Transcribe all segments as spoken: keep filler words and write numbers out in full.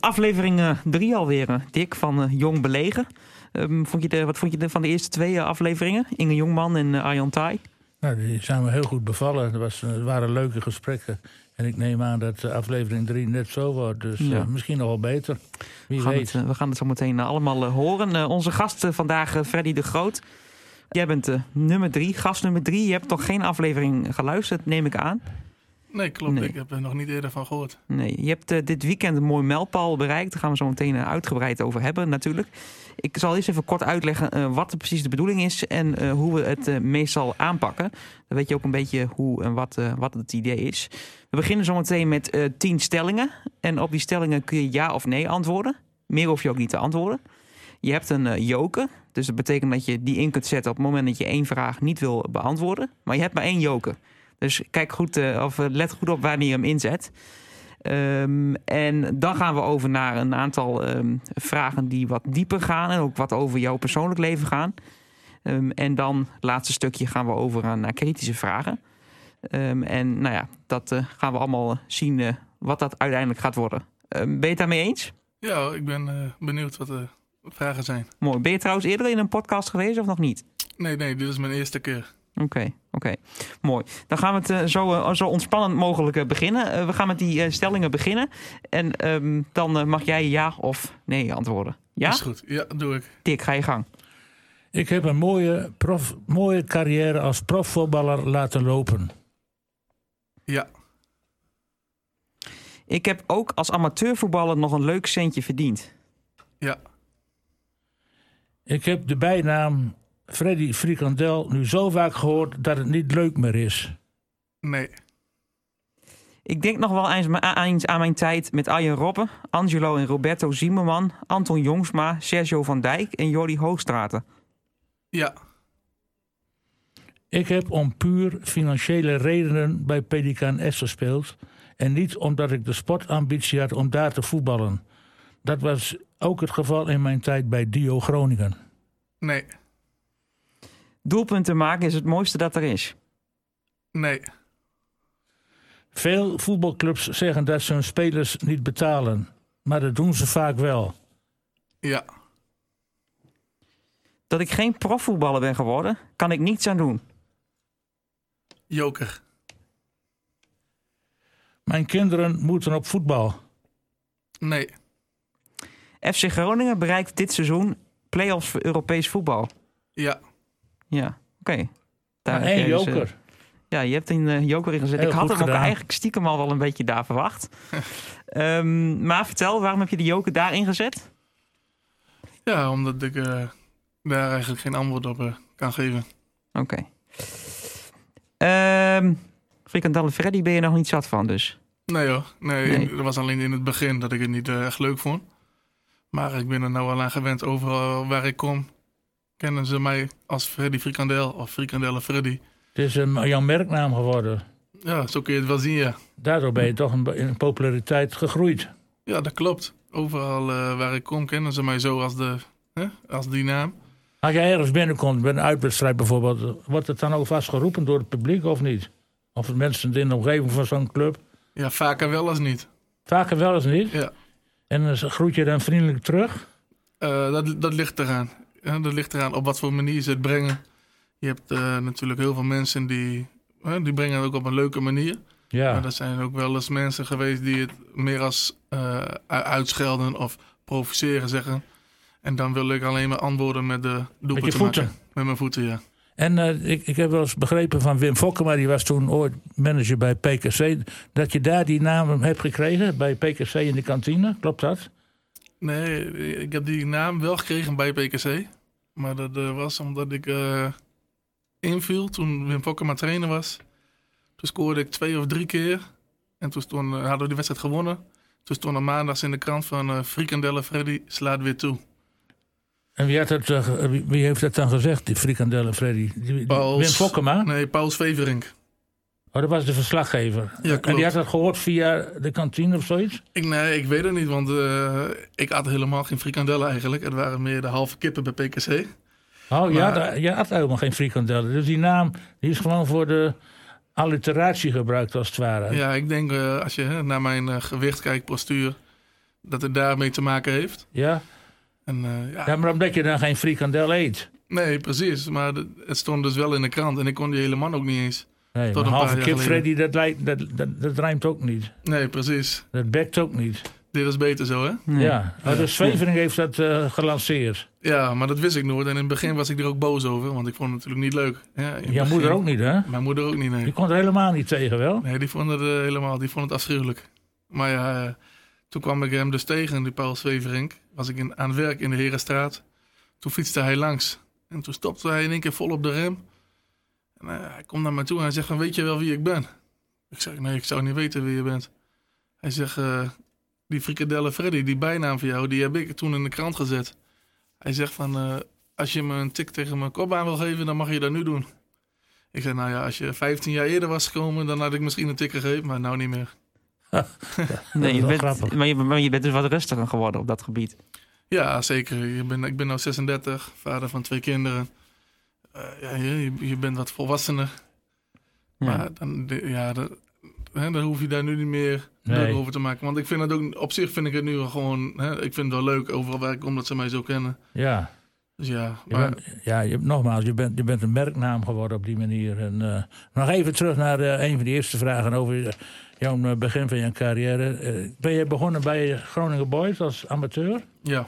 Aflevering drie alweer, uh, Dick, van uh, Jong Belegen. Um, vond je de, wat vond je de, van de eerste twee uh, afleveringen? Inge Jongman en uh, Arjan Thaai? Nou, die zijn me heel goed bevallen. Er, was, er waren leuke gesprekken. En ik neem aan dat uh, aflevering drie net zo wordt. Dus ja. uh, misschien nog wel beter. Wie we, gaan weet. Het, uh, we gaan het zo meteen uh, allemaal uh, horen. Uh, onze gast uh, vandaag, uh, Freddy de Groot. Jij bent uh, nummer drie, gast nummer drie. Je hebt nog geen aflevering geluisterd, neem ik aan. Nee, klopt. Nee. Ik heb er nog niet eerder van gehoord. Nee, je hebt uh, dit weekend een mooi mijlpaal bereikt. Daar gaan we zo meteen uh, uitgebreid over hebben natuurlijk. Ik zal eerst even kort uitleggen uh, wat er precies de bedoeling is en uh, hoe we het uh, meestal aanpakken. Dan weet je ook een beetje hoe en wat, uh, wat het idee is. We beginnen zo meteen met uh, tien stellingen. En op die stellingen kun je ja of nee antwoorden. Meer hoef je ook niet te antwoorden. Je hebt een uh, joker. Dus dat betekent dat je die in kunt zetten op het moment dat je één vraag niet wil beantwoorden. Maar je hebt maar één joker. Dus kijk goed, uh, of uh, let goed op wanneer je hem inzet. Um, en dan gaan we over naar een aantal um, vragen die wat dieper gaan. En ook wat over jouw persoonlijk leven gaan. Um, en dan, het laatste stukje, gaan we over aan, naar kritische vragen. Um, en nou ja, dat uh, gaan we allemaal zien uh, wat dat uiteindelijk gaat worden. Um, ben je het daarmee eens? Ja, ik ben uh, benieuwd wat de vragen zijn. Mooi. Ben je trouwens eerder in een podcast geweest of nog niet? Nee, nee, dit is mijn eerste keer. Oké, okay, oké. Okay. Mooi. Dan gaan we het uh, zo, uh, zo ontspannend mogelijk uh, beginnen. Uh, we gaan met die uh, stellingen beginnen. En um, dan uh, mag jij ja of nee antwoorden. Ja? Dat is goed. Ja, doe ik. Dick, ga je gang. Ik heb een mooie, prof, mooie carrière als profvoetballer laten lopen. Ja. Ik heb ook als amateurvoetballer nog een leuk centje verdiend. Ja. Ik heb de bijnaam Freddy Frikandel nu zo vaak gehoord dat het niet leuk meer is. Nee. Ik denk nog wel eens aan mijn tijd met Arjen Robben, Angelo en Roberto Zimmerman, Anton Jongsma, Sergio van Dijk en Jordi Hoogstraten. Ja. Ik heb om puur financiële redenen bij Pelican S gespeeld en niet omdat ik de sportambitie had om daar te voetballen. Dat was ook het geval in mijn tijd bij Dio Groningen. Nee. Doelpunten maken is het mooiste dat er is. Nee. Veel voetbalclubs zeggen dat ze hun spelers niet betalen. Maar dat doen ze vaak wel. Ja. Dat ik geen profvoetballer ben geworden, kan ik niets aan doen. Joker. Mijn kinderen moeten op voetbal. Nee. F C Groningen bereikt dit seizoen play-offs voor Europees voetbal. Ja. Ja, oké. Okay. Daar één dus, joker. Uh, ja, je hebt een uh, joker ingezet. Heel ik had hem gedaan. ook eigenlijk stiekem al wel een beetje daar verwacht. um, maar vertel, waarom heb je de joker daar ingezet? Ja, omdat ik uh, daar eigenlijk geen antwoord op uh, kan geven. Oké. Okay. Um, Frikandel Freddy ben je nog niet zat van dus? Nee hoor. Nee, nee. Dat was alleen in het begin dat ik het niet uh, echt leuk vond. Maar ik ben er nou al aan gewend. Overal waar ik kom kennen ze mij als Freddy Frikandel of Frikandelle Freddy. Het is een, jouw merknaam geworden. Ja, zo kun je het wel zien, ja. Daardoor ben je toch in, in populariteit gegroeid. Ja, dat klopt. Overal uh, waar ik kom kennen ze mij zo als, de, hè, als die naam. Als jij ergens binnenkomt bij een uitwedstrijd bijvoorbeeld, wordt het dan ook vast geroepen door het publiek of niet? Of de mensen in de omgeving van zo'n club? Ja, vaker wel als niet. Vaker wel eens niet? Ja. En uh, groet je dan vriendelijk terug? Uh, dat, dat ligt eraan. Ja, dat ligt eraan op wat voor manier ze het brengen. Je hebt uh, natuurlijk heel veel mensen die, uh, die brengen het ook op een leuke manier. Ja. Maar er zijn ook wel eens mensen geweest die het meer als uh, uitschelden of provoceren zeggen. En dan wil ik alleen maar antwoorden met de doelpunt met je voeten? Maken. Met mijn voeten, ja. En uh, ik, ik heb wel eens begrepen van Wim Fokkema, die was toen ooit manager bij P K C, dat je daar die naam hebt gekregen bij P K C in de kantine. Klopt dat? Nee, ik heb die naam wel gekregen bij P K C. Maar dat uh, was omdat ik uh, inviel toen Wim Fokkema trainer was. Toen scoorde ik twee of drie keer. En toen stond, uh, hadden we de wedstrijd gewonnen. Toen stond er maandags in de krant van uh, Frikandelle Freddy slaat weer toe. En wie, had het, uh, wie, wie heeft dat dan gezegd, die Frikandelle Freddy? Die, die Pauls, Wim Fokkema? Nee, Pauls Veverink. Oh, dat was de verslaggever. Ja, klopt. En die had dat gehoord via de kantine of zoiets? Ik, nee, ik weet het niet, want uh, ik had helemaal geen frikandellen eigenlijk. Het waren meer de halve kippen bij P K C. Oh, maar, je had helemaal geen frikandellen. Dus die naam die is gewoon voor de alliteratie gebruikt als het ware. Ja, ik denk uh, als je hè, naar mijn uh, gewicht kijkt, postuur, dat het daarmee te maken heeft. Ja? En, uh, ja. ja, maar omdat je dan geen frikandel eet. Nee, precies. Maar de, het stond dus wel in de krant en ik kon die hele man ook niet eens. Nee, tot een een halve paar kip, jaar Freddy, dat, lijkt, dat, dat, dat rijmt ook niet. Nee, precies. Dat bekt ook niet. Dit is beter zo, hè? Nee. Ja, oh, de Zwevering heeft dat uh, gelanceerd. Ja, maar dat wist ik nooit. En in het begin was ik er ook boos over, want ik vond het natuurlijk niet leuk. Ja, Jouw begin, moeder ook niet, hè? Mijn moeder ook niet, nee. Die kon er helemaal niet tegen, wel? Nee, die vond het uh, helemaal, die vond het afschuwelijk. Maar ja, uh, toen kwam ik hem dus tegen, die Paul Zweverink. Was ik in, aan het werk in de Herenstraat. Toen fietste hij langs. En toen stopte hij in één keer vol op de rem. En uh, hij komt naar mij toe en hij zegt van, weet je wel wie ik ben? Ik zeg, nee, ik zou niet weten wie je bent. Hij zegt, uh, die frikadelle Freddy, die bijnaam van jou, die heb ik toen in de krant gezet. Hij zegt van, uh, als je me een tik tegen mijn kop aan wil geven, dan mag je dat nu doen. Ik zeg, nou ja, als je vijftien jaar eerder was gekomen, dan had ik misschien een tik gegeven, maar nou niet meer. Nee, je wel bent, grappig. maar, je, maar je bent dus wat rustiger geworden op dat gebied. Ja, zeker. Je ben, ik ben nu zesendertig, vader van twee kinderen. Uh, ja, je, je bent wat volwassener. Ja. Maar dan, de- ja, de, hè, dan hoef je daar nu niet meer Nee. druk over te maken. Want ik vind het ook, op zich vind ik het nu gewoon, hè, ik vind het wel leuk overal waar ik kom dat ze mij zo kennen. Ja. Dus ja, Je maar, bent, ja, je, nogmaals, je bent, je bent een merknaam geworden op die manier. En, uh, nog even terug naar uh, een van de eerste vragen over uh, jouw uh, begin van je carrière. Uh, ben je begonnen bij Groningen Boys als amateur? ja.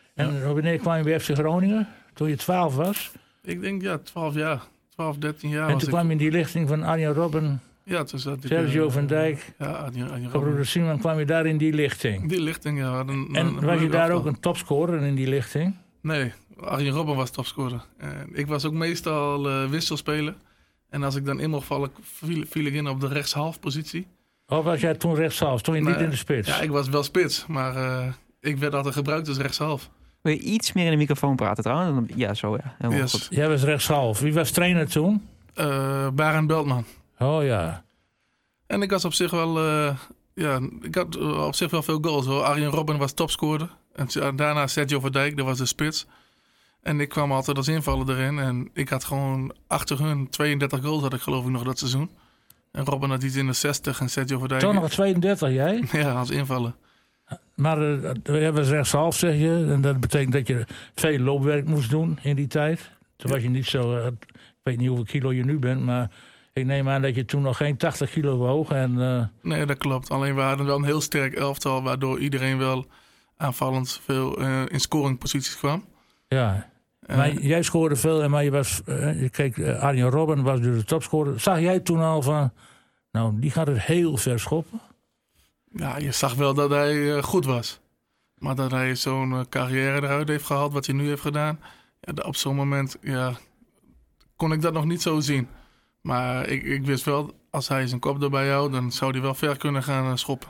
En wanneer kwam je bij F C Groningen? Toen je twaalf was? Ik denk ja, twaalf jaar. twaalf, dertien jaar en was toen ik. kwam je in die lichting van Arjen Robben, Ja, toen zat ik... Sergio uh, van Dijk, Ja, Arjen, Arjen Robben. gebroeder Simon, kwam je daar in die lichting. Die lichting, ja. Dan, En dan- was je dan- daar dan- ook een topscorer in die lichting? Nee, Arjen Robben was topscorer. En ik was ook meestal uh, wisselspeler. En als ik dan in mocht vallen, viel, viel ik in op de rechtshalfpositie. Of was jij toen rechtshalf? Stond je Nee, niet in de spits? Ja, ik was wel spits, maar uh, ik werd altijd gebruikt als rechtshalf. Wil je iets meer in de microfoon praten trouwens? Dan- Ja, zo ja. Helemaal Yes. goed. Jij was rechtshalf. Wie was trainer toen? Uh, Barend Beltman. Oh ja. En ik was op zich wel, uh, ja, ik had uh, op zich wel veel goals hoor. Arjen Robben was topscorer. En uh, daarna Sergio van Dijk, dat was de spits. En ik kwam altijd als invaller erin. En ik had gewoon achter hun tweeëndertig goals had ik geloof ik nog dat seizoen. En Robben had iets in de zestig en Sergio van Dijk. Toen nog tweeëndertig, jij? Ja, als invaller. Maar uh, jij was rechtshalf, zeg je. En dat betekent dat je veel loopwerk moest doen in die tijd. Toen was je niet zo... Uh, ik weet niet hoeveel kilo je nu bent, maar... Ik neem aan dat je toen nog geen tachtig kilo woog. En, uh... Nee, dat klopt. Alleen we hadden wel een heel sterk elftal... waardoor iedereen wel aanvallend veel uh, in scoringposities kwam. Ja, Uh, maar jij scoorde veel. En maar je was... Uh, je keek, uh, Arjen Robben was dus de topscorer. Zag jij toen al van... Nou, die gaat het heel ver schoppen? Ja, je zag wel dat hij uh, goed was. Maar dat hij zo'n uh, carrière eruit heeft gehaald... wat hij nu heeft gedaan... Ja, op zo'n moment ja, kon ik dat nog niet zo zien. Maar ik, ik wist wel, als hij zijn kop erbij houdt... dan zou hij wel ver kunnen gaan uh, schoppen.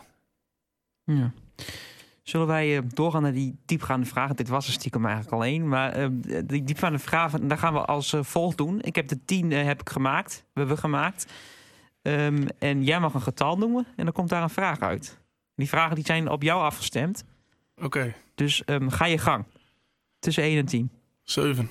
Ja. Zullen wij uh, doorgaan naar die diepgaande vragen? Dit was er stiekem eigenlijk al één. Maar uh, die diepgaande vragen, daar gaan we als uh, volgt doen. Ik heb de tien uh, heb ik gemaakt. Hebben we gemaakt. Um, en jij mag een getal noemen. En dan komt daar een vraag uit. Die vragen die zijn op jou afgestemd. Oké, okay. Dus um, ga je gang. Tussen één en tien. zeven.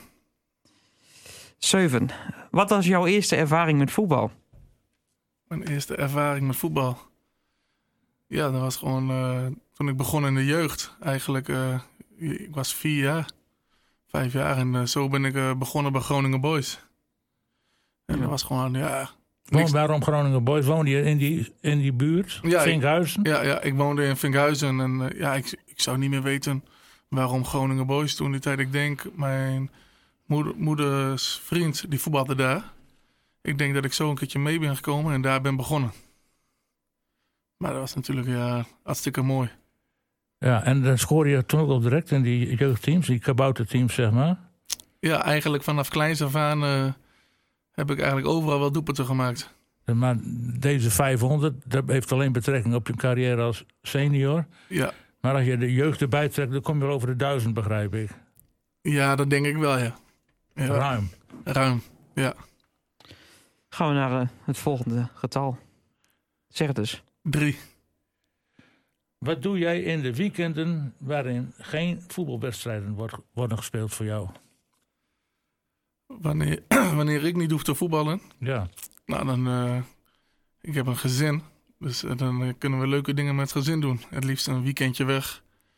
zeven. Wat was jouw eerste ervaring met voetbal? Mijn eerste ervaring met voetbal? Ja, dat was gewoon uh, toen ik begon in de jeugd. Eigenlijk, uh, ik was vier jaar, vijf jaar. En uh, zo ben ik uh, begonnen bij Groningen Boys. En Ja. dat was gewoon, ja... Woon, waarom Groningen Boys? Woonde je in die, in die buurt? Ja, Vinkhuizen? Ja, ja, ik woonde in Vinkhuizen. En uh, ja, ik, ik zou niet meer weten waarom Groningen Boys toen die tijd. Ik denk, mijn moeder, moeders vriend, die voetbalde daar. Ik denk dat ik zo een keertje mee ben gekomen en daar ben begonnen. Maar dat was natuurlijk ja, hartstikke mooi. Ja, en dan scoorde je toen ook al direct in die jeugdteams, die kabouterteams, zeg maar. Ja, eigenlijk vanaf kleins af aan uh, heb ik eigenlijk overal wel doelpunten gemaakt. Maar deze vijfhonderd, dat heeft alleen betrekking op je carrière als senior. Ja, Maar als je de jeugd erbij trekt, dan kom je wel over de duizend, begrijp ik. ja dat denk ik wel, ja. ja. Ruim. Ruim, ja. Gaan we naar uh, het volgende getal. Zeg het dus. Drie. Wat doe jij in de weekenden waarin geen voetbalwedstrijden wordt, worden gespeeld voor jou? Wanneer, wanneer ik niet hoef te voetballen, Ja. nou dan... Uh, ik heb een gezin, dus uh, dan uh, kunnen we leuke dingen met het gezin doen. Het liefst een weekendje weg.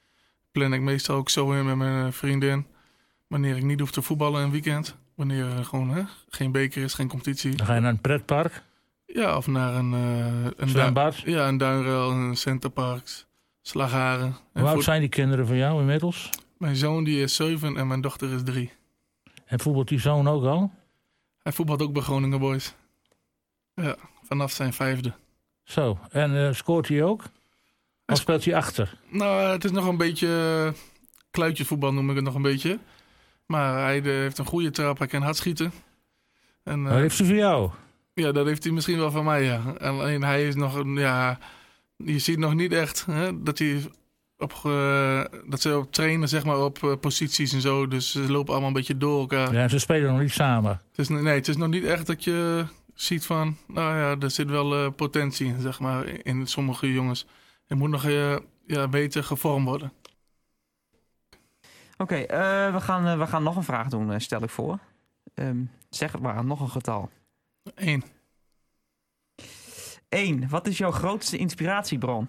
plan ik meestal ook zo in met mijn vriendin. Wanneer ik niet hoef te voetballen een weekend. Wanneer er gewoon hè, geen beker is, geen competitie. Dan ga je naar een pretpark. Ja, of naar een... Uh, een zwembad. duin, ja, een duinruil, een centerparks, Slagharen. Hoe oud zijn die kinderen van jou inmiddels? Mijn zoon die is zeven en mijn dochter is drie. En voetbalt die zoon ook al? Hij voetbalt ook bij Groningen Boys. Ja, vanaf zijn vijfde. Zo, en uh, scoort hij ook? Of speelt hij achter? Nou, het is nog een beetje... Uh, kluitjesvoetbal noem ik het nog een beetje. Maar hij uh, heeft een goede trap, hij kan hard schieten. En, uh, Wat heeft hij voor jou? Ja, dat heeft hij misschien wel van mij, ja. Alleen hij is nog... Ja, je ziet nog niet echt hè, dat hij... Op, uh, dat ze op trainen, zeg maar, op uh, posities en zo. Dus ze lopen allemaal een beetje door elkaar. Ja, ze spelen nog niet samen. Het is, nee, het is nog niet echt dat je ziet van... Nou ja, er zit wel uh, potentie in, zeg maar, in sommige jongens. Het moet nog uh, ja, beter gevormd worden. Oké, okay, uh, we, gaan, uh, we gaan nog een vraag doen, uh, stel ik voor. Um, zeg het maar, nog een getal. Eén. Eén. Wat is jouw grootste inspiratiebron?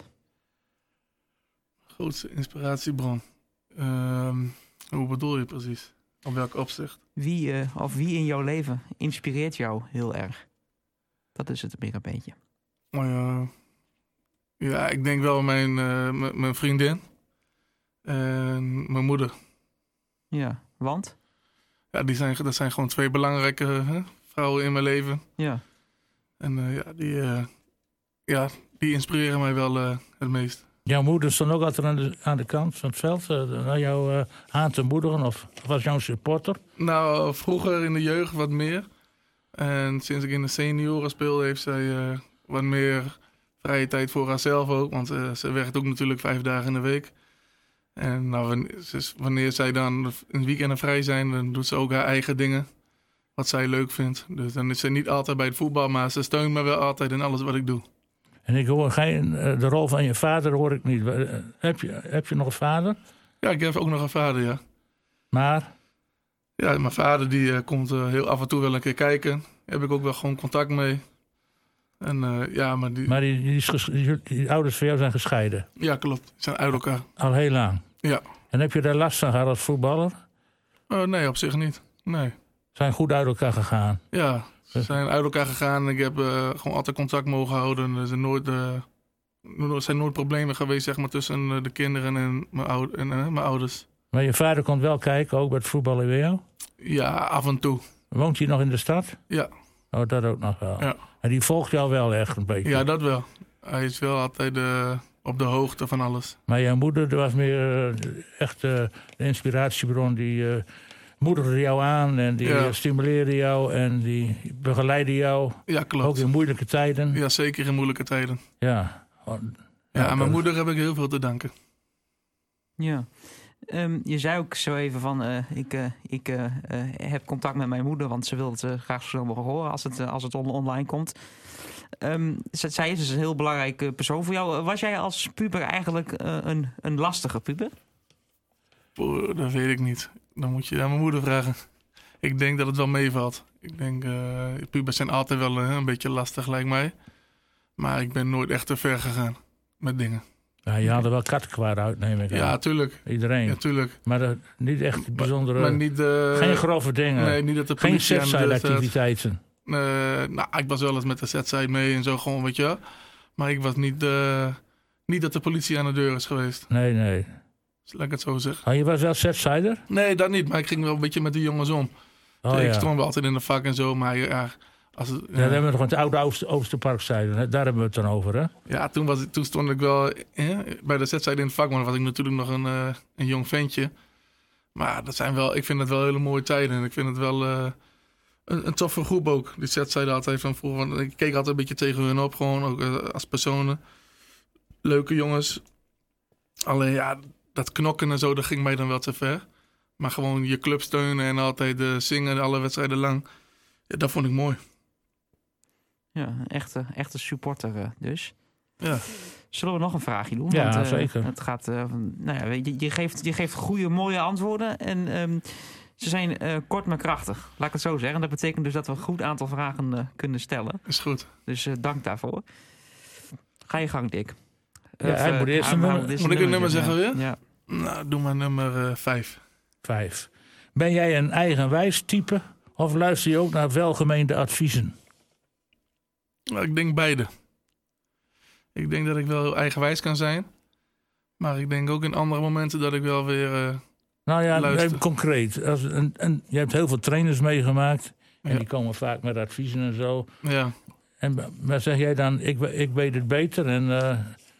Grootste inspiratiebron. Um, hoe bedoel je precies? Op welk opzicht? Wie, uh, of wie in jouw leven inspireert jou heel erg? Dat is het meer een beetje. Oh ja, ja, ik denk wel mijn, uh, m- mijn vriendin. En mijn moeder. Ja, want? Ja, die zijn, dat zijn gewoon twee belangrijke hè, vrouwen in mijn leven. Ja. En uh, ja, die, uh, ja, die inspireren mij wel uh, het meest. Jouw moeder stond ook altijd aan de, aan de kant van het veld, uh, naar jou uh, aan te moedigen, of was jouw supporter? Nou, vroeger in de jeugd wat meer. En sinds ik in de senioren speelde, heeft zij uh, wat meer vrije tijd voor haarzelf ook. Want uh, ze werkt ook natuurlijk vijf dagen in de week. En nou, wanneer, wanneer zij dan een weekend vrij zijn, dan doet ze ook haar eigen dingen. Wat zij leuk vindt. Dus dan is ze niet altijd bij het voetbal, maar ze steunt me wel altijd in alles wat ik doe. En ik hoor geen, de rol van je vader hoor ik niet. Heb je, heb je nog een vader? Ja, ik heb ook nog een vader, ja. Maar? Ja, mijn vader die uh, komt uh, heel af en toe wel een keer kijken. Daar heb ik ook wel gewoon contact mee. En, uh, ja, maar die, maar die, die, ges, die, die ouders van jou zijn gescheiden? Ja, klopt. Ze zijn uit elkaar. Al heel lang? Ja. En heb je daar last van gehad als voetballer? Uh, nee, op zich niet. Nee. Zijn goed uit elkaar gegaan? Ja, ze zijn uit elkaar gegaan en ik heb uh, gewoon altijd contact mogen houden. Er zijn nooit, uh, er zijn nooit problemen geweest zeg maar, tussen de kinderen en mijn, oude, en, uh, mijn ouders. Maar je vader komt wel kijken, ook bij het voetballen bij jou? Ja, af en toe. Woont hij nog in de stad? Ja. Oh, dat ook nog wel. Ja. En die volgt jou wel echt een beetje? Ja, dat wel. Hij is wel altijd uh, op de hoogte van alles. Maar jouw moeder was meer uh, echt uh, de inspiratiebron die... Uh, moedigde jou aan en die ja. stimuleerde jou en die begeleidde jou. Ja, klopt. Ook in moeilijke tijden. Ja, zeker in moeilijke tijden. Ja. Oh, ja, ja aan mijn moeder heb ik heel veel te danken. Ja. Um, je zei ook zo even van, uh, ik, uh, ik uh, uh, heb contact met mijn moeder, want ze wil het uh, graag zo snel mogelijk horen als het, uh, als het on- online komt. Um, zij is dus een heel belangrijke persoon voor jou. Was jij als puber eigenlijk uh, een, een lastige puber? Boah, dat weet ik niet. Dan moet je aan mijn moeder vragen. Ik denk dat het wel meevalt. Ik denk, uh, pubers zijn altijd wel uh, een beetje lastig, lijkt mij. Maar ik ben nooit echt te ver gegaan met dingen. Ja, je haalde wel kattenkwaad uit, neem ik aan. Ja, tuurlijk. Iedereen. Ja, tuurlijk. Maar uh, niet echt bijzondere... Maar, maar niet, uh, geen grove dingen. Nee, niet dat de geen set-side-activiteiten. Uh, nou, ik was wel eens met de set-side mee en zo gewoon, weet je wel. Maar ik was niet, uh, niet dat de politie aan de deur is geweest. Nee, nee. Laat ik het zo zeggen. Oh, je was wel set-sider? Nee, dat niet. Maar ik ging wel een beetje met die jongens om. Oh, ik ja. stond wel altijd in de vak en zo, maar ja... Als het, ja, ja, dan hebben we nog het oude Oost, Oosterparkzijde. Daar hebben we het dan over, hè? Ja, toen, was, toen stond ik wel eh, bij de zetzijde in het vak, maar dan was ik natuurlijk nog een, uh, een jong ventje. Maar dat zijn wel, ik vind het wel hele mooie tijden. En ik vind het wel uh, een, een toffe groep ook. Die zetzijde altijd van vroeger. Want ik keek altijd een beetje tegen hun op, gewoon ook uh, als personen. Leuke jongens. Alleen ja, dat knokken en zo, dat ging mij dan wel te ver. Maar gewoon je club steunen en altijd uh, zingen alle wedstrijden lang. Ja, dat vond ik mooi. Ja, een echte, echte supporter uh, dus. Ja. Zullen we nog een vraagje doen? Ja, Want, uh, zeker. Het gaat, uh, nou ja, je, je, geeft, je geeft goede, mooie antwoorden. En um, ze zijn uh, kort maar krachtig. Laat ik het zo zeggen. Dat betekent dus dat we een goed aantal vragen uh, kunnen stellen. Is goed. Dus uh, dank daarvoor. Ga je gang, Dick. Ja, of, hij uh, moet eerst hij, een hij nummer. moet Moet ik een nummer zeggen weer? Ja. Nou, doe maar nummer uh, vijf. Vijf. Ben jij een eigenwijs type of luister je ook naar welgemeende adviezen? Nou, ik denk beide. Ik denk dat ik wel eigenwijs kan zijn. Maar ik denk ook in andere momenten dat ik wel weer uh, Nou ja, luister. even concreet. Als een, een, je hebt heel veel trainers meegemaakt. En Ja. die komen vaak met adviezen en zo. Ja. En maar zeg jij dan, ik, ik weet het beter en uh,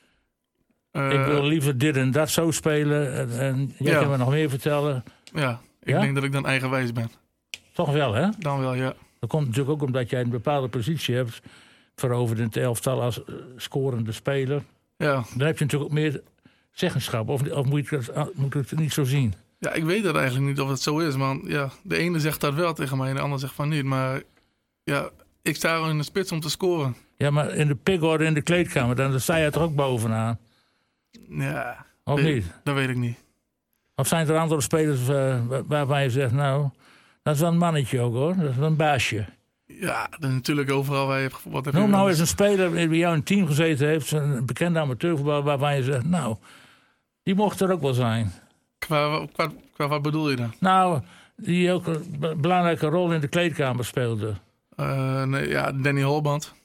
Uh, ik wil liever dit en dat zo spelen. En, en jij Ja. kan me nog meer vertellen. Ja, ik Ja? denk dat ik dan eigenwijs ben. Toch wel, hè? Dan wel, ja. Dat komt natuurlijk ook omdat jij een bepaalde positie hebt veroverd in het elftal als uh, scorende speler. Ja. Dan heb je natuurlijk ook meer zeggenschap. Of, of moet, je het, moet ik het niet zo zien? Ja, ik weet dat eigenlijk niet of het zo is. Want ja, de ene zegt dat wel tegen mij en de ander zegt van niet. Maar ja, ik sta er in de spits om te scoren. Ja, maar in de pigorde in de kleedkamer, dan sta je er ook bovenaan. Ja, Of weet- niet? dat weet ik niet. Of zijn er andere spelers uh, waar- waarvan je zegt, nou, dat is wel een mannetje ook hoor. Dat is wel een baasje. Ja, dat is natuurlijk overal waar je hebt gevoetbald. heb je Noem nou wel eens een speler die bij jou in een team gezeten heeft, een bekende amateurvoetballer waarvan je zegt, nou, die mocht er ook wel zijn. Qua, qua, qua wat bedoel je dan? Nou, die ook een be- belangrijke rol in de kleedkamer speelde. Uh, nee, ja, Danny Holband.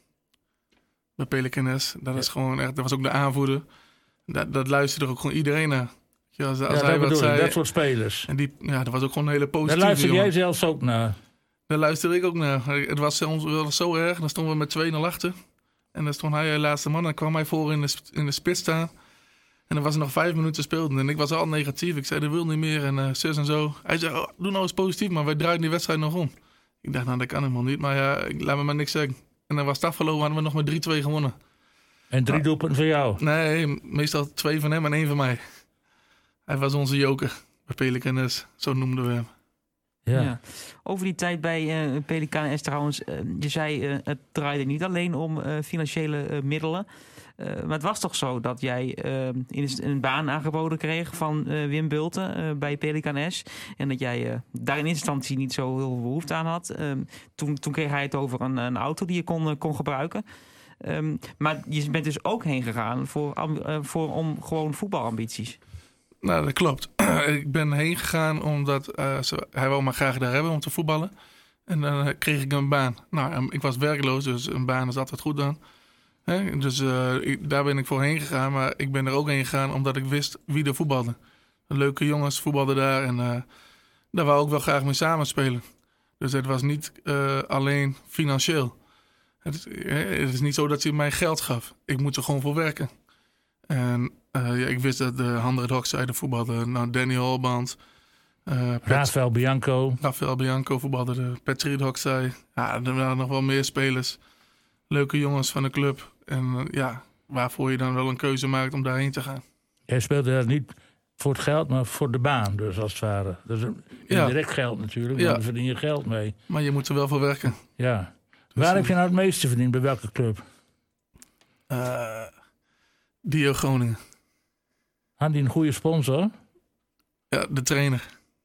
Bij Pelicanes. Dat is gewoon echt, dat was ook de aanvoerder. Dat, dat luisterde ook gewoon iedereen naar. Ja, als, als Ja, hij dat wat bedoel ik, zei. dat soort spelers. En die, ja, dat was ook gewoon een hele Daar positieve luister jij jongen. zelfs ook naar. Daar luisterde ik ook naar. Het was soms wel zo erg. Dan stonden we met twee nul achter. En dan stond hij de laatste man. En dan kwam hij voor in de, sp- in de spits staan. En dan was er nog vijf minuten speelden. En ik was al negatief. Ik zei, dat wil niet meer. En uh, zus en zo. Hij zei, oh, doe nou eens positief. Maar wij draaien die wedstrijd nog om. Ik dacht, nou, dat kan helemaal niet. Maar ja, ik, laat me maar niks zeggen. En dan was het afgelopen. Hadden we nog met drie twee gewonnen. En drie doelpunten voor jou. Nee, meestal twee van hem en één van mij. Hij was onze joker. Bij Pelicanes. Zo noemden we hem. Ja. Ja. Over die tijd bij uh, Pelican S trouwens. Uh, je zei, uh, het draaide niet alleen om uh, financiële uh, middelen. Uh, maar het was toch zo dat jij uh, in een baan aangeboden kreeg van uh, Wim Bulten uh, bij Pelican S. En dat jij uh, daar in eerste instantie niet zo heel veel behoefte aan had. Uh, toen, toen kreeg hij het over een, een auto die je kon, uh, kon gebruiken. Um, maar je bent dus ook heen gegaan voor, uh, voor, om gewoon voetbalambities. Nou, dat klopt. Ik ben heen gegaan omdat uh, ze, hij wou me graag daar hebben om te voetballen. En dan uh, kreeg ik een baan. Nou, um, ik was werkloos, dus een baan is altijd goed dan. Hè? Dus uh, ik, daar ben ik voor heen gegaan. Maar ik ben er ook heen gegaan omdat ik wist wie er voetbalde. Leuke jongens voetbalden daar en uh, daar wou ik wel graag mee samenspelen. Dus het was niet uh, alleen financieel. Het is, het is niet zo dat hij mij geld gaf. Ik moet er gewoon voor werken. En uh, ja, ik wist dat de Handred Hoxzijde voetbalde. Nou, Danny Holband. Uh, Rafael Bianco. Rafael Bianco voetbalde de Patrick Hoxzij. Ja, er waren nog wel meer spelers. Leuke jongens van de club. En uh, ja, waarvoor je dan wel een keuze maakt om daarheen te gaan. Jij speelde daar niet voor het geld, maar voor de baan, dus als het ware. Dus indirect ja. geld natuurlijk, maar ja. daar verdien je geld mee. Maar je moet er wel voor werken. Ja. Dus waar heb je nou het meeste verdiend? Bij welke club? Uh, Dio Groningen. Had die een goede sponsor? Ja, de trainer.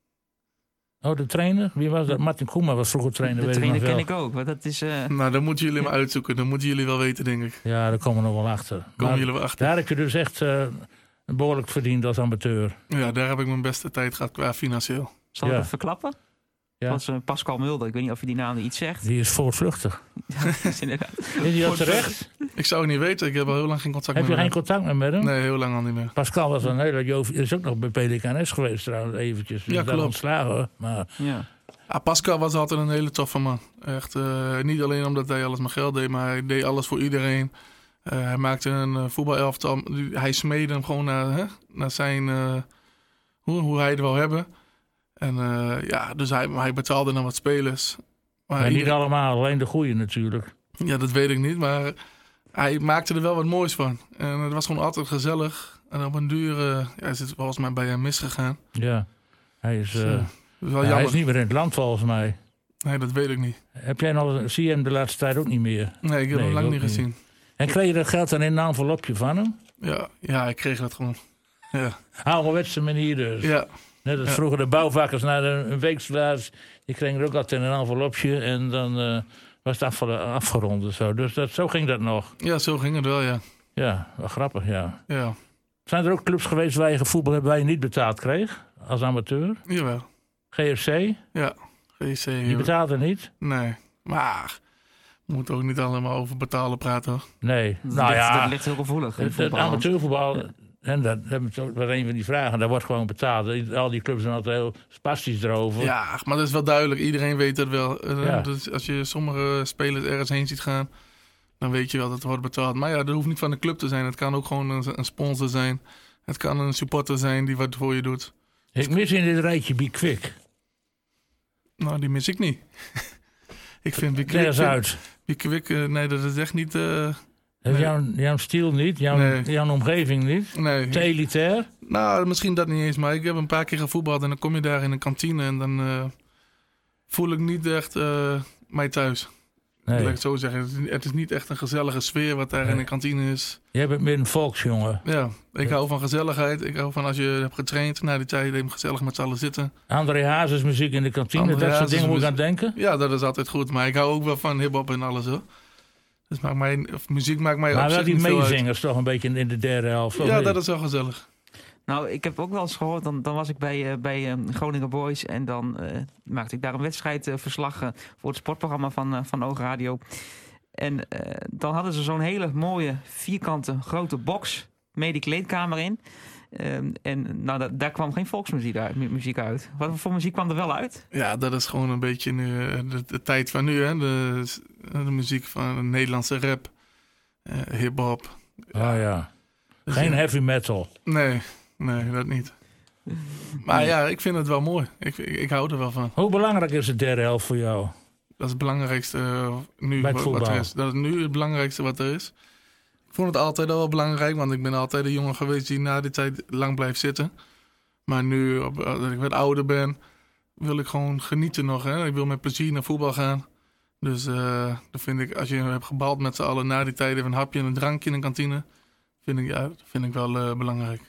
Oh, de trainer? Wie was dat? Martin Koeman was vroeger trainer. De weet trainer ik ken wel. ik ook. Want dat is, uh... Nou, dat moeten jullie maar uitzoeken. Dat moeten jullie wel weten, denk ik. Ja, daar komen we nog wel achter. Komen maar jullie wel achter. Daar heb je dus echt uh, behoorlijk verdiend als amateur. Ja, daar heb ik mijn beste tijd gehad qua financieel. Zal ja. ik het verklappen? Ja. Dat was uh, Pascal Mulder. Ik weet niet of je die naam iets zegt. Die is voortvluchtig. Ja, is inderdaad. Is hij al terecht? Ik zou het niet weten. Ik heb al heel lang geen contact heb met hem. Heb je geen contact meer met hem? Nee, heel lang al niet meer. Pascal was een hele jovial. Is ook nog bij Pelican S geweest trouwens eventjes. Ja, klopt. Ontslagen, maar... Ja. Ah, Pascal was altijd een hele toffe man. Echt, uh, niet alleen omdat hij alles met geld deed, maar hij deed alles voor iedereen. Uh, hij maakte een uh, voetbalelftal. Hij smeedde hem gewoon naar, hè, naar zijn... Uh, hoe, hoe hij het wou hebben. En uh, ja, dus hij, hij betaalde dan wat spelers. Maar ja, niet iedereen... allemaal, alleen de goeie natuurlijk. Ja, dat weet ik niet, maar hij maakte er wel wat moois van. En het was gewoon altijd gezellig. En op een duur uh, ja, is het volgens mij bij hem misgegaan. Ja, hij is... Uh... Dus, uh, Wel ja, hij is niet meer in het land volgens mij. Nee, dat weet ik niet. Heb jij nog, zie je hem de laatste tijd ook niet meer? Nee, ik heb nee, hem lang niet niet gezien. En kreeg je dat geld dan in een envelopje van hem? Ja, ja, ik kreeg dat gewoon. Ja. Ouderwetse manier dus. Ja. Net als ja. vroeger de bouwvakkers na een, een weeksalaris. Die kregen er ook altijd in een envelopje en dan uh, was het afge, afgerond en zo. Dus dat, zo ging dat nog. Ja, zo ging het wel, ja. Ja, wel grappig, ja. Ja. Zijn er ook clubs geweest waar je gevoetbald hebt waar je niet betaald kreeg? Als amateur? Jawel. G F C? Ja, G C. Die betaalde niet? Nee, maar we moeten ook niet allemaal over betalen praten, hoor. Nee. Dat, nou ligt, ja, dat ligt heel gevoelig. in het, het voetbal. amateurvoetbal, en dat hebben we ook wel een van die vragen, daar wordt gewoon betaald. Al die clubs zijn altijd heel spastisch erover. Ja, maar dat is wel duidelijk. Iedereen weet het wel. Eh, Ja. Dus als je sommige spelers ergens heen ziet gaan, dan weet je wel dat het wordt betaald. Maar ja, dat hoeft niet van de club te zijn. Het kan ook gewoon een, een sponsor zijn. Het kan een supporter zijn die wat voor je doet. Ik mis in dit rijtje Be Quick. Nou, die mis ik niet. Ik vind Be Leg eens Quick... uit. Be Quick, eh, nee, dat is echt niet... eh, Heeft Nee. jouw, jouw stijl niet, jouw, Nee. jouw omgeving niet, nee. te elitair. Nou, misschien dat niet eens, maar ik heb een paar keer gevoetbald en dan kom je daar in een kantine en dan eh, voel ik niet echt eh, mij thuis. Laat ik Nee, het zo zeggen. Het is, niet- het is niet echt een gezellige sfeer wat daar Nee. in de kantine is. jij bent meer een volksjongen. Ja, ik hou van gezelligheid. Ik hou van als je hebt getraind, na die tijd even gezellig met z'n allen zitten. André Hazes muziek in de kantine, André dat soort Hazes dingen moet ik aan muziek. denken. Ja, dat is altijd goed, maar ik hou ook wel van hip-hop en alles hoor. Dus maakt mij, of muziek maakt mij Maar op wel zich die niet veel uit. meezingers toch een beetje in de derde helft. of Ja, niet? dat is wel gezellig. Nou, ik heb ook wel eens gehoord, dan, dan was ik bij, eh, bij eh, Groningen Boys en dan eh, maakte ik daar een wedstrijdverslag eh, voor het sportprogramma van, eh, van Oogradio. En eh, dan hadden ze zo'n hele mooie vierkante grote box mee die kleedkamer in. Ehm, en nou, da- daar kwam geen volksmuziek uit, mu- muziek uit. Wat voor muziek kwam er wel uit? Ja, dat is gewoon een beetje nu, eh, de, de tijd van nu, hè. De, de muziek van de Nederlandse rap, eh, hip-hop. Oh ja. Dus Geen ja. heavy metal. Nee, nee, dat niet. Maar ja, ik vind het wel mooi. Ik, ik, ik hou er wel van. Hoe belangrijk is de derde helft voor jou? Dat is het belangrijkste uh, nu Bij het wat, wat er voetbal. is. Dat is nu het belangrijkste wat er is. Ik vond het altijd al wel belangrijk, want ik ben altijd een jongen geweest die na die tijd lang blijft zitten. Maar nu, op, uh, dat ik wat ouder ben, wil ik gewoon genieten nog. Hè? Ik wil met plezier naar voetbal gaan. Dus uh, dan vind ik, als je hebt gebald met z'n allen na die tijd even een hapje en een drankje in een kantine, vind ik, ja, dat vind ik wel uh, belangrijk.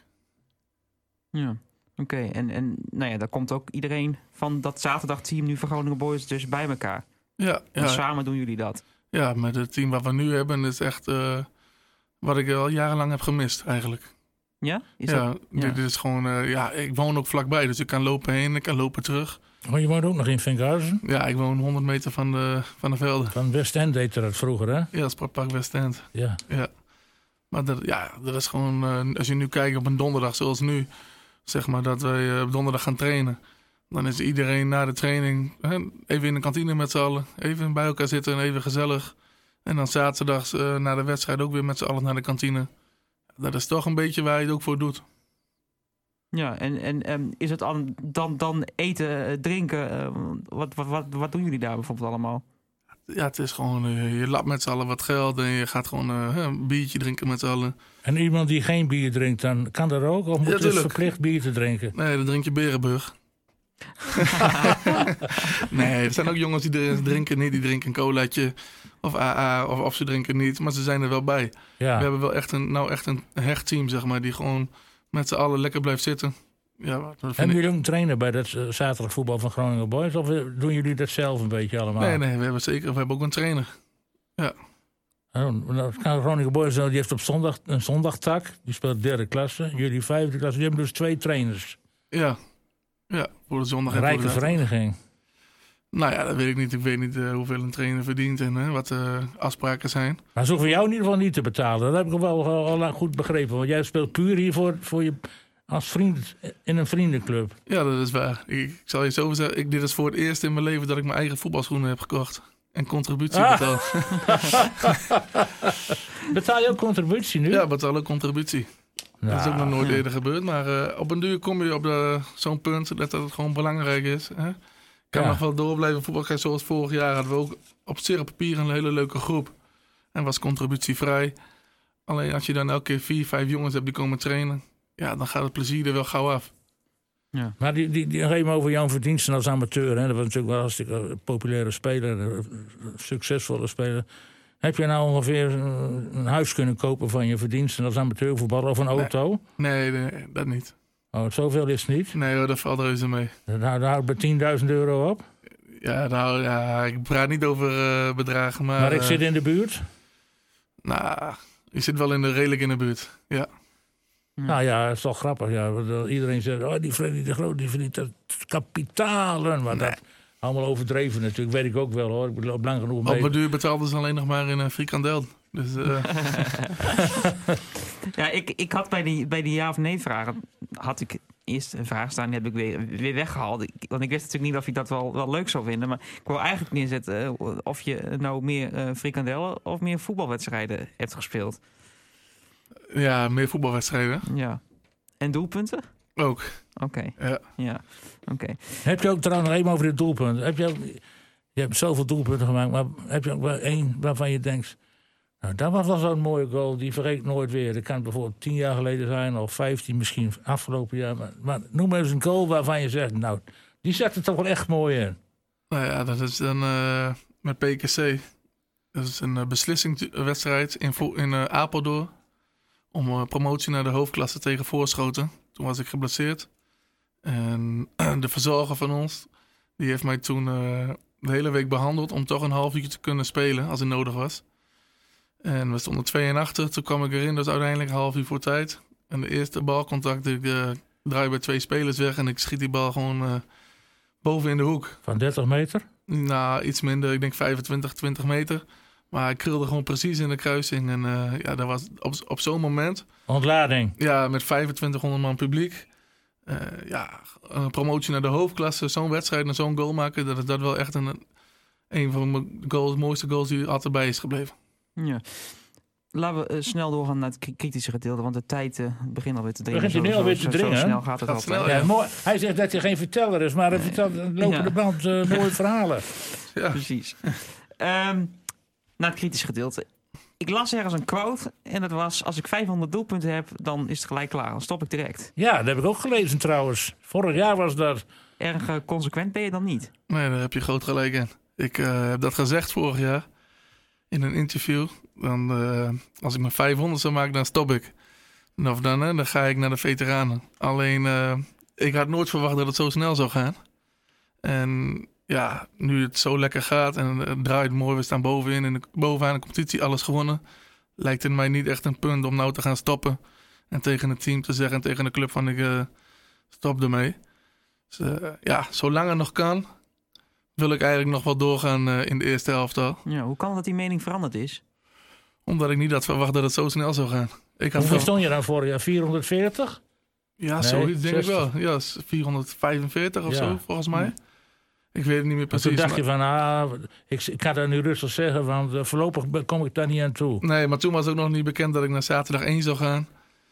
Ja, oké. En, en nou ja, daar komt ook iedereen van dat zaterdagteam nu van Groningen Boys dus bij elkaar. Ja, En ja, samen doen jullie dat. ja, met het team wat we nu hebben, is echt uh, wat ik al jarenlang heb gemist eigenlijk. Ja? Is ja, dat, ja. Dit is gewoon, uh, ja, ik woon ook vlakbij, dus ik kan lopen heen, ik kan lopen terug. Oh, je woont ook nog in Vinkhuizen? Ja, ik woon honderd meter van de, van de velden. Van West End deed er dat vroeger, hè? Ja, Sportpark West End. Ja. Ja. Maar dat, ja, dat is gewoon, uh, als je nu kijkt op een donderdag zoals nu, zeg maar dat wij uh, op donderdag gaan trainen. Dan is iedereen na de training hè, even in de kantine met z'n allen. Even bij elkaar zitten en even gezellig. En dan zaterdags uh, na de wedstrijd ook weer met z'n allen naar de kantine. Dat is toch een beetje waar je het ook voor doet. Ja, en, en um, is het dan, dan, dan eten, uh, drinken? Uh, wat, wat, wat, wat doen jullie daar bijvoorbeeld allemaal? Ja, het is gewoon, uh, je lapt met z'n allen wat geld en je gaat gewoon uh, een biertje drinken met z'n allen. En iemand die geen bier drinkt, dan kan dat ook? Of moet Ja, het tuurlijk. verplicht bier te drinken? Nee, dan drink je Berenburg. Nee, er zijn ook jongens die drinken niet. Die drinken een colaatje of A A of, of ze drinken niet. Maar ze zijn er wel bij. Ja. We hebben wel echt een, nou echt een hecht team, zeg maar. Die gewoon met z'n allen lekker blijft zitten. Ja, dat vind Hebben ik... jullie ook een trainer bij dat uh, zaterdag voetbal van Groningen Boys? Of uh, doen jullie dat zelf een beetje allemaal? Nee, nee, we hebben zeker. We hebben ook een trainer. Oh, nou, kan Groningen Boys, die heeft op zondag een zondagtak. Die speelt derde klasse. Jullie vijfde klasse. Die hebben dus twee trainers. Ja, ja, voor de zondag Een en voor rijke de zaterdag. vereniging. Nou ja, dat weet ik niet. Ik weet niet uh, hoeveel een trainer verdient en uh, wat de uh, afspraken zijn. Maar zo voor jou in ieder geval niet te betalen. Dat heb ik wel al, al lang goed begrepen. Want jij speelt puur hier voor, voor je als vriend in een vriendenclub. Ja, dat is waar. Ik, ik zal je zo zeggen, ik, dit is voor het eerst in mijn leven dat ik mijn eigen voetbalschoenen heb gekocht. En contributie Ah. betaal. Betaal je ook contributie nu? Ja, betaal ook contributie. Nou, dat is ook nog nooit ja. eerder gebeurd. Maar uh, op een duur kom je op de, zo'n punt dat het gewoon belangrijk is. Hè? Ik kan Ja. nog wel door blijven voetballen. Zoals vorig jaar hadden we ook op zich op papier een hele leuke groep. En was contributievrij. Alleen als je dan elke keer vier, vijf jongens hebt die komen trainen. Ja, dan gaat het plezier er wel gauw af. Ja. Maar die, die, die geven over jouw verdiensten als amateur. Hè? Dat was natuurlijk wel een hartstikke populaire speler. Een succesvolle speler. Heb je nou ongeveer een huis kunnen kopen van je verdiensten als amateurvoetballer of een auto? Nee, nee, dat niet. Oh, zoveel is het niet. Nee hoor, dat valt reuze mee. Dan hou- dan houdt bij tienduizend euro op. Ja, nou, ja, ik praat niet over uh, bedragen, maar... Maar ik uh, zit in de buurt. Nou, je zit wel in de, redelijk in de buurt, ja. Ja. Nou ja, dat is toch grappig. Ja. Iedereen zegt, oh, die Freddy de Groot, die verdient dat kapitalen. Maar nee. dat allemaal overdreven natuurlijk, weet ik ook wel hoor. Ik loop lang genoeg mee. Op mijn duur betaalden ze alleen nog maar in een frikandel. Dus, uh... ja, ik, ik had bij die, bij die ja of nee vragen, had ik eerst een vraag staan, die heb ik weer, weer weggehaald. Ik, want ik wist natuurlijk niet of ik dat wel, wel leuk zou vinden. Maar ik wil eigenlijk neerzetten uh, of je nou meer uh, frikandellen of meer voetbalwedstrijden hebt gespeeld. Ja, meer voetbalwedstrijden. Ja. En doelpunten? Ook. Oké. Okay. Ja. Ja. Okay. Heb je ook trouwens nog even over dit doelpunt? Heb je, ook, je hebt zoveel doelpunten gemaakt, maar heb je ook wel één waarvan je denkt, nou, dat was wel zo'n mooie goal, die vergeet ik nooit weer. Dat kan bijvoorbeeld tien jaar geleden zijn, of vijftien misschien afgelopen jaar. Maar, maar noem maar eens een goal waarvan je zegt, nou, die zet er toch wel echt mooi in. Nou ja, dat is dan uh, met P K C. Dat is een uh, beslissingswedstrijd in, in uh, Apeldoorn. Om uh, promotie naar de hoofdklasse tegen Voorschoten. Toen was ik geblesseerd. En de verzorger van ons, die heeft mij toen uh, de hele week behandeld om toch een half uurtje te kunnen spelen als het nodig was. En we stonden twee en achter. Toen kwam ik erin, dus uiteindelijk een half uur voor tijd. En de eerste balcontact, ik uh, draai bij twee spelers weg en ik schiet die bal gewoon uh, boven in de hoek. Van dertig meter? Nou, iets minder. Ik denk vijfentwintig, twintig meter. Maar ik krulde gewoon precies in de kruising. En uh, ja, dat was op, op zo'n moment... Ontlading. Ja, met vijfentwintighonderd man publiek. Uh, ja, een promotie naar de hoofdklasse. Zo'n wedstrijd en zo'n goal maken. Dat is dat wel echt een, een van mijn goals, de mooiste goals die altijd bij is gebleven. Ja. Laten we uh, snel doorgaan naar het kritische gedeelte. Want de tijd uh, begint alweer te dringen. Begint hij nu alweer te dringen? Zo snel gaat het gaat altijd. Snel, ja. Ja, mooi. Hij zegt dat hij geen verteller is. Maar hij nee. vertelt een lopende ja. band uh, mooie verhalen. Ja. Precies. um, naar het kritische gedeelte. Ik las ergens een quote en dat was, als ik vijfhonderd doelpunten heb, dan is het gelijk klaar. Dan stop ik direct. Ja, dat heb ik ook gelezen trouwens. Vorig jaar was dat. Erg uh, consequent ben je dan niet? Nee, daar heb je groot gelijk in. Ik uh, heb dat gezegd vorig jaar in een interview. Dan, uh, als ik mijn vijfhonderd zou maken, dan stop ik. En of dan, uh, dan ga ik naar de veteranen. Alleen, uh, ik had nooit verwacht dat het zo snel zou gaan. En ja, nu het zo lekker gaat en het draait mooi, we staan bovenin in de, bovenaan de competitie, alles gewonnen. Lijkt het mij niet echt een punt om nou te gaan stoppen. En tegen het team te zeggen en tegen de club van ik uh, stop ermee. Dus uh, ja, zolang het nog kan, wil ik eigenlijk nog wel doorgaan uh, in de eerste helft al. Ja, hoe kan het dat die mening veranderd is? Omdat ik niet had verwacht dat het zo snel zou gaan. Ik had Hoeveel stond je dan vorig jaar? vierhonderdveertig? Ja, nee, zoiets denk zestig. ik wel. Ja, vierhonderdvijfenveertig of ja. zo, volgens mij. Ik weet het niet meer precies. En toen dacht maar... je van, ah, ik, ik kan dat nu rustig zeggen, want uh, voorlopig kom ik daar niet aan toe. Nee, maar toen was ook nog niet bekend dat ik naar zaterdag één zou gaan.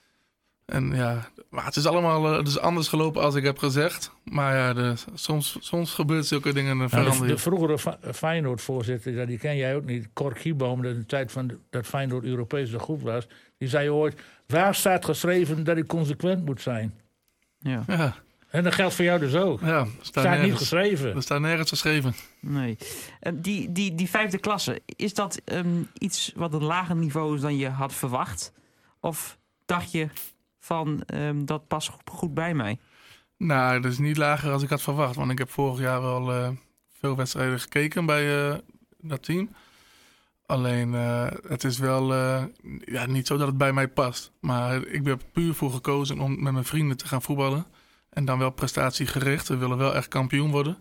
En ja, maar het is allemaal uh, het is anders gelopen als ik heb gezegd. Maar ja, de, soms, soms gebeurt zulke dingen en veranderen. Nou, de, de vroegere Feyenoord-voorzitter, die ken jij ook niet, Cor Kieboom, de, de tijd van de, dat Feyenoord Europees zo goed was, die zei ooit, waar staat geschreven dat ik consequent moet zijn? Ja. Ja. En dat geldt voor jou dus ook. Ja, staat, staat nergens, niet geschreven. Er staat nergens geschreven. Nee. Uh, die, die, die vijfde klasse, is dat um, iets wat een lager niveau is dan je had verwacht? Of dacht je van, um, dat past goed bij mij? Nou, dat is niet lager als ik had verwacht. Want ik heb vorig jaar wel uh, veel wedstrijden gekeken bij uh, dat team. Alleen, uh, het is wel uh, ja, niet zo dat het bij mij past. Maar ik ben er puur voor gekozen om met mijn vrienden te gaan voetballen. En dan wel prestatiegericht. We willen wel echt kampioen worden.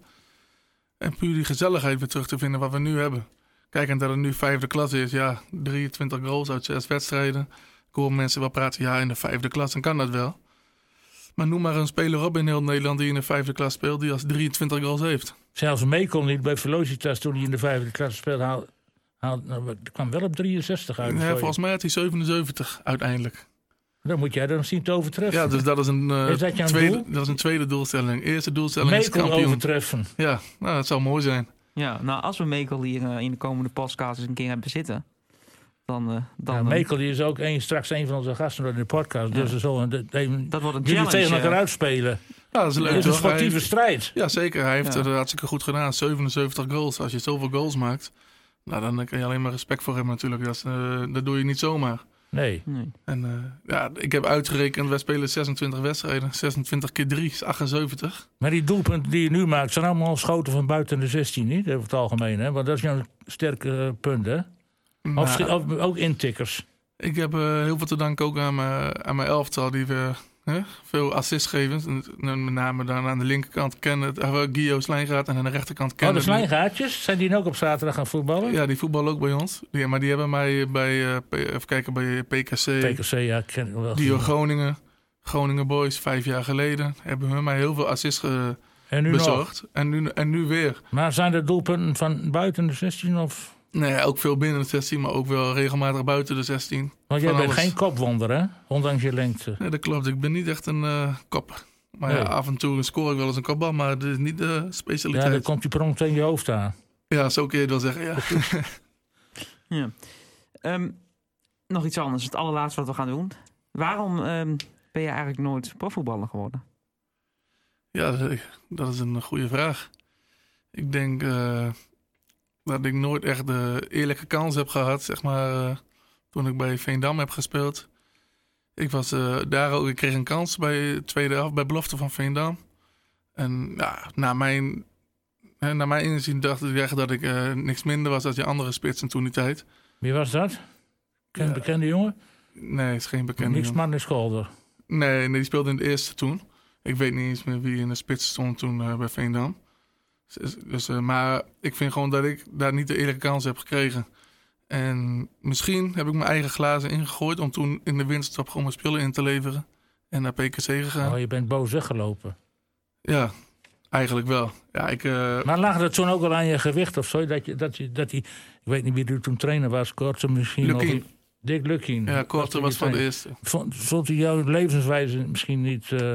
En puur die gezelligheid weer terug te vinden wat we nu hebben. Kijk, en dat het nu vijfde klas is. Ja, drieëntwintig goals uit zes wedstrijden. Ik hoor mensen wel praten, ja, in de vijfde klas, dan kan dat wel. Maar noem maar een speler op in heel Nederland die in de vijfde klas speelt, die als drieëntwintig goals heeft. Zelfs Meekom niet bij Velocitas toen hij in de vijfde klas speelde, haal, haal, nou, kwam wel op drieënzestig uit. Nee, volgens mij had hij zevenenzeventig uiteindelijk. Dan moet jij dan zien te overtreffen. Ja, dus dat is een, uh, is dat tweede, doel? dat is een tweede doelstelling. Eerste doelstelling Meekom is kampioen. overtreffen. Ja, nou, dat zou mooi zijn. Ja, nou, als we Meekel hier uh, in de komende podcast eens een keer hebben zitten, dan... Uh, dan ja, Meekel die is ook een, straks een van onze gasten in de podcast. Ja. Dus zo, de, de, dat wordt een jullie challenge. tegen elkaar uh, uitspelen. Ja, dat is, leuk, het is een sportieve heeft, strijd. Ja, zeker. Hij heeft ja. het hartstikke goed gedaan. zevenenzeventig goals. Als je zoveel goals maakt, nou, dan kan je alleen maar respect voor hem natuurlijk. Dat, is, uh, dat doe je niet zomaar. Nee. nee. En uh, ja, ik heb uitgerekend, wij spelen zesentwintig wedstrijden. zesentwintig keer drie is achtenzeventig. Maar die doelpunten die je nu maakt, zijn allemaal schoten van buiten de zestien, niet? Over het algemeen, hè? Want dat is jouw sterke punt, hè? Nou, of, of ook intikkers. Ik heb uh, heel veel te danken ook aan mijn, aan mijn elftal. Die we hè, veel assists geven. Met name dan aan de linkerkant kennen uh, Guido Slijngaard. En aan de rechterkant kennen. Oh, de Slijngaardjes? Zijn die ook op zaterdag gaan voetballen? Ja, die voetballen ook bij ons. Die, maar die hebben mij bij, uh, P, even kijken, bij P K C. P K C, ja, ken ik wel. Dio Groningen. Groningen Boys, vijf jaar geleden. Hebben hun mij heel veel assists ge, en nu bezorgd. En nu, en nu weer. Maar zijn er doelpunten van buiten de zestien of... Nee, ook veel binnen de zestien, maar ook wel regelmatig buiten de zestien. Want jij bent geen kopwonder, hè? Ondanks je lengte. Nee, dat klopt. Ik ben niet echt een uh, kop. Maar nee. ja, af en toe score ik wel eens een kopbal, maar dat is niet de specialiteit. Ja, dan komt die prompt in je hoofd aan. Ja, zo kun je het wel zeggen, ja. ja. Um, nog iets anders, het allerlaatste wat we gaan doen. Waarom um, ben je eigenlijk nooit profvoetballer geworden? Ja, dat is een goede vraag. Ik denk... Uh, dat ik nooit echt de eerlijke kans heb gehad, zeg maar, uh, toen ik bij Veendam heb gespeeld. Ik was uh, daar ook, ik kreeg een kans bij tweede helft, bij belofte van Veendam. En ja, naar mijn, hè, naar mijn inzien dacht ik echt dat ik uh, niks minder was dan die andere spitsen toen die tijd. Wie was dat? Ken ja. bekende jongen? Nee, is geen bekende Niks jongen. man is Scholder. Nee, nee, die speelde in de eerste toen. Ik weet niet eens meer wie in de spits stond toen uh, bij Veendam. Dus, uh, maar ik vind gewoon dat ik daar niet de eerlijke kans heb gekregen. En misschien heb ik mijn eigen glazen ingegooid om toen in de winterstop gewoon mijn spullen in te leveren. En naar P K C gegaan. Oh, je bent boos weggelopen. Ja, eigenlijk wel. Ja, ik, uh... Maar lag dat toen ook al aan je gewicht of zo? Dat je, dat je, dat die, ik weet niet wie er toen trainer was, Korte misschien. Lukkien. Of Dick Lukkien. Ja, Korte was van de eerste. Vond, vond hij jouw levenswijze misschien niet uh,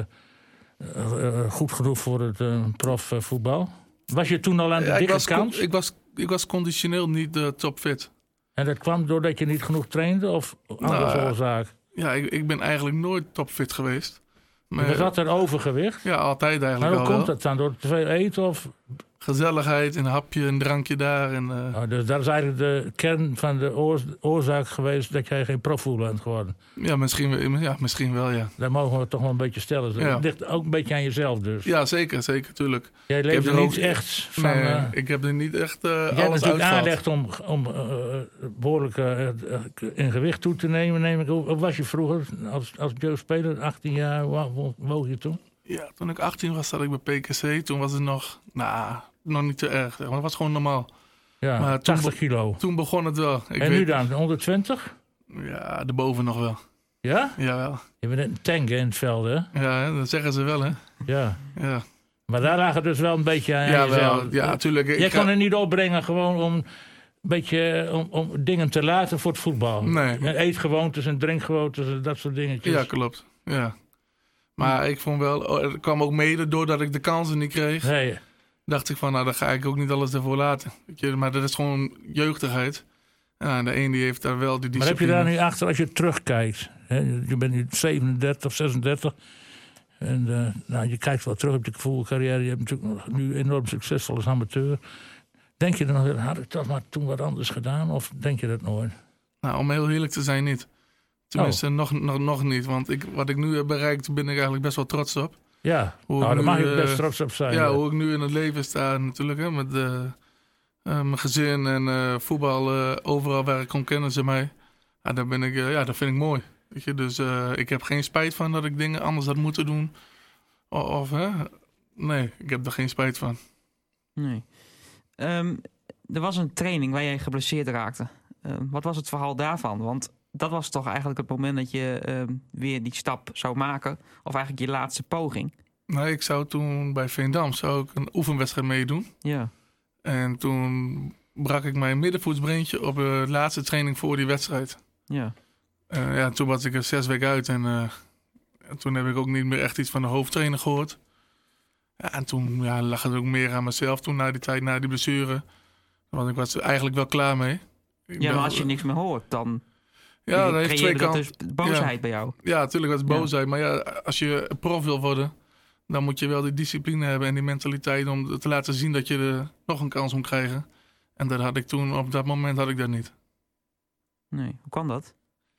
uh, goed genoeg voor het uh, profvoetbal? Was je toen al aan de ja, dikke ik was, kant? Ik was, ik was conditioneel niet uh, topfit. En dat kwam doordat je niet genoeg trainde of andere nou, oorzaak? Ja, ik, ik ben eigenlijk nooit topfit geweest. Maar was dat er overgewicht? Ja, altijd eigenlijk maar hoe al komt wel. dat dan? Door te veel eten of... Gezelligheid, een hapje, een drankje daar. En, uh... oh, dus dat is eigenlijk de kern van de oor, oorzaak geweest dat jij geen profvoetballer bent geworden. Ja misschien, ja, misschien wel, ja. Dat mogen we toch wel een beetje stellen. Dat ja. ligt ook een beetje aan jezelf dus. Ja, zeker, zeker, tuurlijk. Jij leeft er niet echt van... Nee, uh, ik heb er niet echt uh, alles jij hebt natuurlijk uitgehaald. aangelegd om, om uh, behoorlijk uh, in gewicht toe te nemen. Neem ik. Hoe was je vroeger als, als jeugdspeler? achttien jaar, hoe woog je toen? Ja, toen ik achttien was, zat ik bij P K C. Toen was het nog, nou, nog niet te erg. Maar het was gewoon normaal. Ja, maar tachtig kilo. Toen begon het wel. Ik en weet, nu dan, honderdtwintig? Ja, erboven nog wel. Ja? Jawel. Je bent een tank in het veld, hè? Ja, hè? Dat zeggen ze wel, hè? Ja. ja. Maar daar lag het dus wel een beetje aan ja, jezelf. Wel, ja, natuurlijk. Jij kon het niet opbrengen gewoon om... beetje om, om dingen te laten voor het voetbal. Nee. En eetgewoontes en drinkgewoontes en dat soort dingetjes. Ja, klopt. Ja. Maar ik vond wel, het kwam ook mede doordat ik de kansen niet kreeg. Nee. Dacht ik van, nou, dan ga ik ook niet alles ervoor laten. Weet je, maar dat is gewoon jeugdigheid. Ja, de een die heeft daar wel die discipline. Maar heb je daar nu achter als je terugkijkt? Hè? Je bent nu zevenendertig, zesendertig. En uh, nou, je kijkt wel terug op je voetbalcarrière. Je hebt natuurlijk nu enorm succesvol als amateur. Denk je dan, had ik toch maar toen wat anders gedaan? Of denk je dat nooit? Nou, om heel eerlijk te zijn, niet. Tenminste, oh. nog, nog, nog niet. Want ik, wat ik nu heb bereikt, ben ik eigenlijk best wel trots op. Ja, hoe nou, daar mag je best trots op zijn. Ja, ja, hoe ik nu in het leven sta natuurlijk. Hè, met uh, uh, mijn gezin en uh, voetbal. Uh, overal waar ik kom kennen ze mij. Ja, daar ben ik, uh, ja, dat vind ik mooi. Weet je? Dus uh, ik heb geen spijt van dat ik dingen anders had moeten doen. Of, of hè? Nee, ik heb er geen spijt van. Nee. Um, er was een training waar jij geblesseerd raakte. Uh, wat was het verhaal daarvan? Want dat was toch eigenlijk het moment dat je uh, weer die stap zou maken. Of eigenlijk je laatste poging. Nee, ik zou toen bij Veendam zou ik een oefenwedstrijd meedoen. Ja. En toen brak ik mijn middenvoetsbreentje op de laatste training voor die wedstrijd. Ja. Uh, ja, toen was ik er zes weken uit. En uh, toen heb ik ook niet meer echt iets van de hoofdtrainer gehoord. Ja, en toen ja, lag het ook meer aan mezelf toen na die tijd, na die blessure. Want ik was er eigenlijk wel klaar mee. Ik ja, maar als je niks meer hoort, dan... Ja, dat heeft twee kanten. Dus boosheid ja. bij jou. Ja, natuurlijk was het boosheid. Ja. Maar ja, als je prof wil worden, dan moet je wel die discipline hebben en die mentaliteit om te laten zien dat je er nog een kans om krijgen. En dat had ik toen, op dat moment had ik dat niet. Nee, hoe kan dat?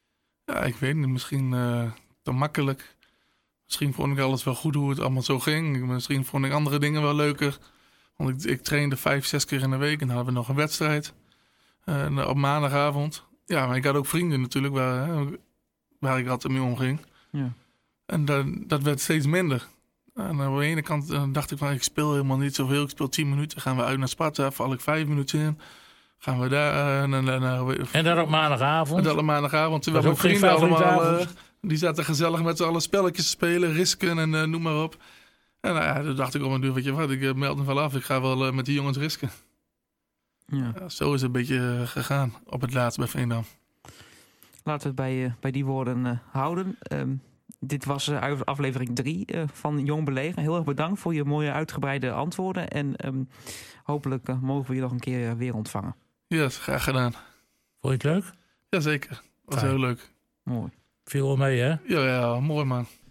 Ja, ik weet niet. Misschien uh, te makkelijk. Misschien vond ik alles wel goed hoe het allemaal zo ging. Misschien vond ik andere dingen wel leuker. Want ik, ik trainde vijf, zes keer in de week en dan hadden we nog een wedstrijd. Uh, op maandagavond. Ja, maar ik had ook vrienden natuurlijk waar, hè, waar ik altijd mee omging. Ja. En dat, dat werd steeds minder. En aan de ene kant uh, dacht ik van, ik speel helemaal niet zoveel. Ik speel tien minuten. Gaan we uit naar Sparta, val ik vijf minuten in. Gaan we daar... Uh, en, en, en, en dan op maandagavond? En dan op maandagavond. Terwijl mijn vrienden allemaal... Uh, die zaten gezellig met z'n allen spelletjes te spelen. Risken en uh, noem maar op. En nou ja, toen dacht ik op een duur, weet je wat, ik uh, meld me wel af. Ik ga wel uh, met die jongens risken. Ja. Ja, zo is het een beetje uh, gegaan op het laatst bij Veendam. Laten we het bij, uh, bij die woorden uh, houden. Um, dit was uh, aflevering drie uh, van Jong Belegen. Heel erg bedankt voor je mooie uitgebreide antwoorden. En um, hopelijk uh, mogen we je nog een keer uh, weer ontvangen. Ja, yes, graag gedaan. Vond je het leuk? Jazeker. Was Fijn. Heel leuk. Mooi. Viel wel mee, hè? Ja, ja, mooi man.